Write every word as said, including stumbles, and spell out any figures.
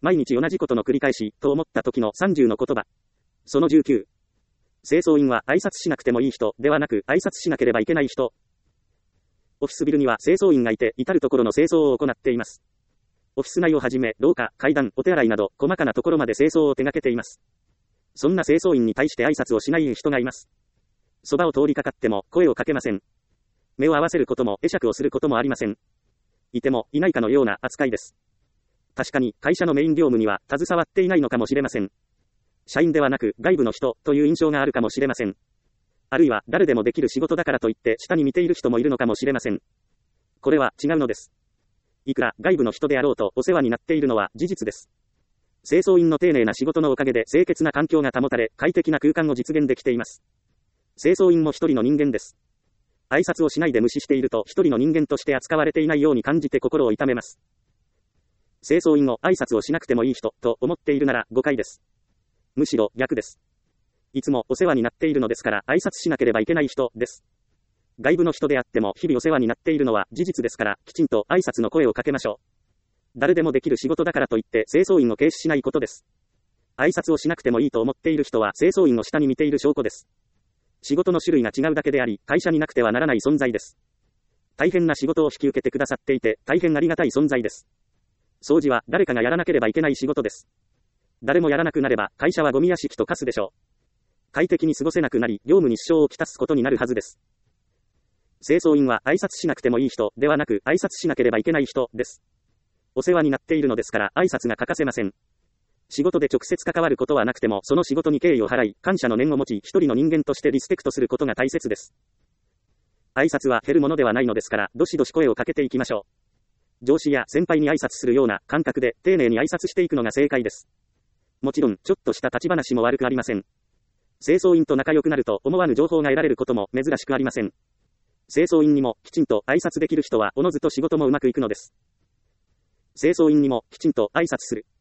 毎日同じことの繰り返し、と思った時のさんじゅうの言葉。そのじゅうきゅう。清掃員は挨拶しなくてもいい人ではなく挨拶しなければいけない人。オフィスビルには清掃員がいて至るところの清掃を行っています。オフィス内をはじめ廊下、階段、お手洗いなど細かなところまで清掃を手掛けています。そんな清掃員に対して挨拶をしない人がいます。そばを通りかかっても声をかけません。目を合わせることも会釈をすることもありません。いてもいないかのような扱いです。確かに会社のメイン業務には携わっていないのかもしれません。社員ではなく外部の人という印象があるかもしれません。あるいは誰でもできる仕事だからといって下に見ている人もいるのかもしれません。これは違うのです。いくら外部の人であろうとお世話になっているのは事実です。清掃員の丁寧な仕事のおかげで清潔な環境が保たれ快適な空間を実現できています。清掃員も一人の人間です。挨拶をしないで無視していると一人の人間として扱われていないように感じて心を痛めます。清掃員を挨拶をしなくてもいい人と思っているなら誤解です。むしろ逆です。いつもお世話になっているのですから挨拶しなければいけない人です。外部の人であっても日々お世話になっているのは事実ですからきちんと挨拶の声をかけましょう。誰でもできる仕事だからといって清掃員を軽視しないことです。挨拶をしなくてもいいと思っている人は清掃員を下に見ている証拠です。仕事の種類が違うだけであり会社になくてはならない存在です。大変な仕事を引き受けてくださっていて大変ありがたい存在です。掃除は誰かがやらなければいけない仕事です。誰もやらなくなれば会社はゴミ屋敷と化すでしょう。快適に過ごせなくなり業務に支障をきたすことになるはずです。清掃員は挨拶しなくてもいい人ではなく挨拶しなければいけない人です。お世話になっているのですから挨拶が欠かせません。仕事で直接関わることはなくてもその仕事に敬意を払い感謝の念を持ち一人の人間としてリスペクトすることが大切です。挨拶は減るものではないのですからどしどし声をかけていきましょう。上司や先輩に挨拶するような感覚で丁寧に挨拶していくのが正解です。もちろんちょっとした立ち話も悪くありません。清掃員と仲良くなると思わぬ情報が得られることも珍しくありません。清掃員にもきちんと挨拶できる人はおのずと仕事もうまくいくのです。清掃員にもきちんと挨拶する。